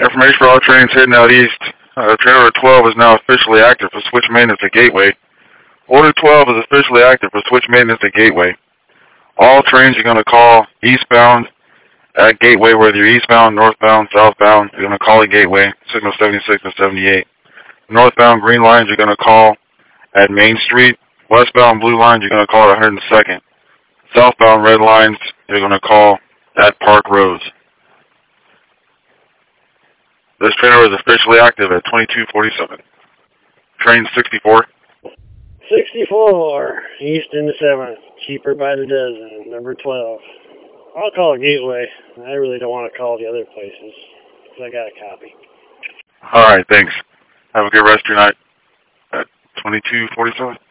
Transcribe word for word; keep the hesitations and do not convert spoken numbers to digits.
Information for all trains heading out east. Uh, train order twelve is now officially active for switch maintenance at Gateway. Order twelve is officially active for switch maintenance at Gateway. All trains you're going to call eastbound at Gateway, whether you're eastbound, northbound, southbound, you're going to call at Gateway, signal seventy-six and seventy-eight. Northbound green lines you're going to call at Main Street. Westbound blue lines you're going to call at one hundred second. Southbound red lines you're going to call at Park Roads. This train order is officially active at twenty-two forty-seven. Train sixty-four. sixty-four, Easton to seventh, cheaper by the dozen, number twelve. I'll call Gateway. I really don't want to call the other places, because I got a copy. All right, thanks. Have a good rest of your night at twenty-two forty-seven.